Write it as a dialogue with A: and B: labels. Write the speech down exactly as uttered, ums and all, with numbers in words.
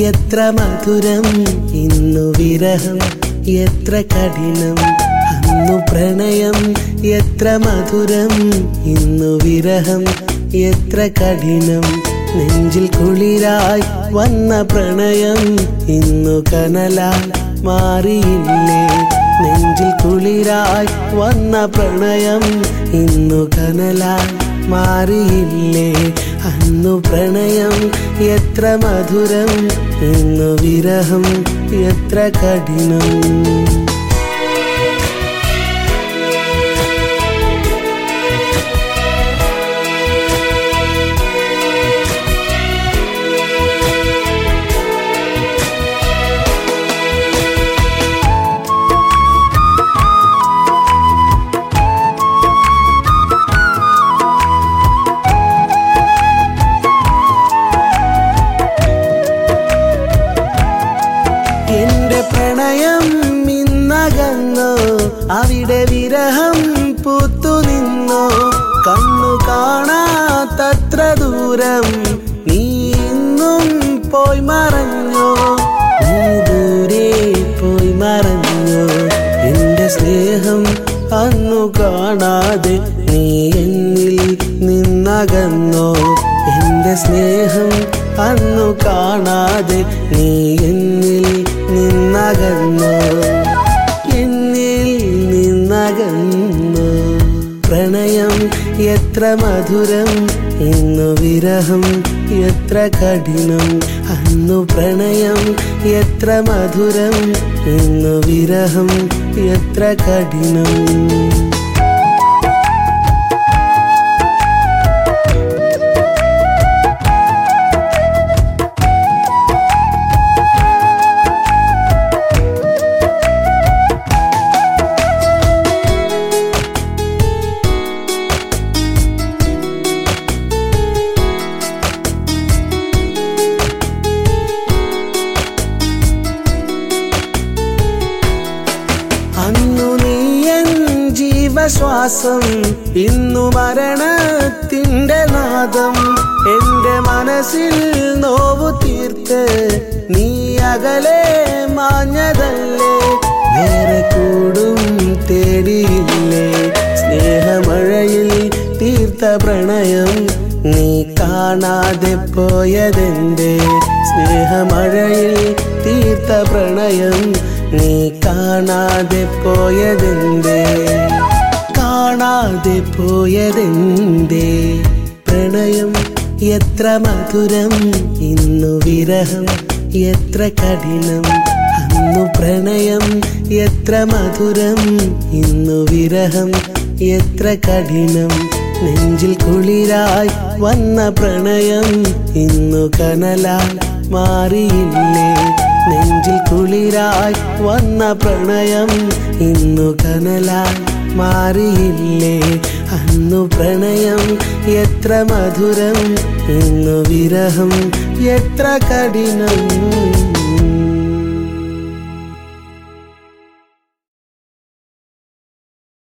A: എത്ര മധുരം ഇന്നു വിരഹം എത്ര കഠിനം അന്നു പ്രണയം എത്ര മധുരം ഇന്നു വിരഹം എത്ര കഠിനം നെഞ്ചിൽ കുളിരായി വന്ന പ്രണയം ഇന്നു കനലാൽ മാറിയില്ലേ നെഞ്ചിൽ കുളിരായി വന്ന പ്രണയം ഇന്നു കനലാൽ മാറിയില്ലേ അന്നു പ്രണയം എത്ര മധുരം ഇന്നു വിരഹം എത്ര കഠിനം പ്രണയം ഇന്നകന്നോ അവിടെ വിരഹം പൂത്തു നിന്നോ കണ്ണു കാണാത്തത്ര ദൂരം നീ ഇന്നും പോയി മറഞ്ഞോ നീ ദൂരെ പോയി മറഞ്ഞോ എന്റെ സ്നേഹം അന്നു കാണാതെ നീ എന്നിൽ നിന്നകന്നോ എന്റെ സ്നേഹം അന്നു കാണാതെ നീ എന്നിൽ നിന്നകന്നോ എന്നിൽ നിന്നകന്നോ പ്രണയം എത്ര മധുരം ഇന്നു വിരഹം എത്ര കഠിനം അന്നു പ്രണയം എത്ര മധുരം ഇന്നു വിരഹം എത്ര കഠിനം അന്നു നീയൻ ജീവശ്വാസം ഇന്നു മരണത്തിൻ്റെ നാദം എന്റെ മനസ്സിൽ നോവു തീർത്ത് നീ അകലെ മാഞ്ഞതല്ലേ വേറെ കൂടും തേടിയില്ലേ സ്നേഹമഴയിൽ തീർത്ത പ്രണയം നീ കാണാതെ പോയതെന്റെ സ്നേഹമഴയിൽ തീർത്ത പ്രണയം നീ കാണാതെ പോയതെന്തേ കാണാതെ പോയതെന്തേ പ്രണയം എത്ര മധുരം ഇന്നു വിരഹം എത്ര കഠിനം അന്നു പ്രണയം എത്ര മധുരം ഇന്നു വിരഹം എത്ര കഠിനം നെഞ്ചിൽ കുളിരായി വന്ന പ്രണയം ഇന്നു കനലാൽ മാറിയില്ലേ നെഞ്ചിൽ കുളിരായി വന്ന പ്രണയം ഇന്നു കനലാൽ മാറിയില്ലേ അന്നു പ്രണയം എത്ര മധുരം ഇന്നു വിരഹം എത്ര കഠിനം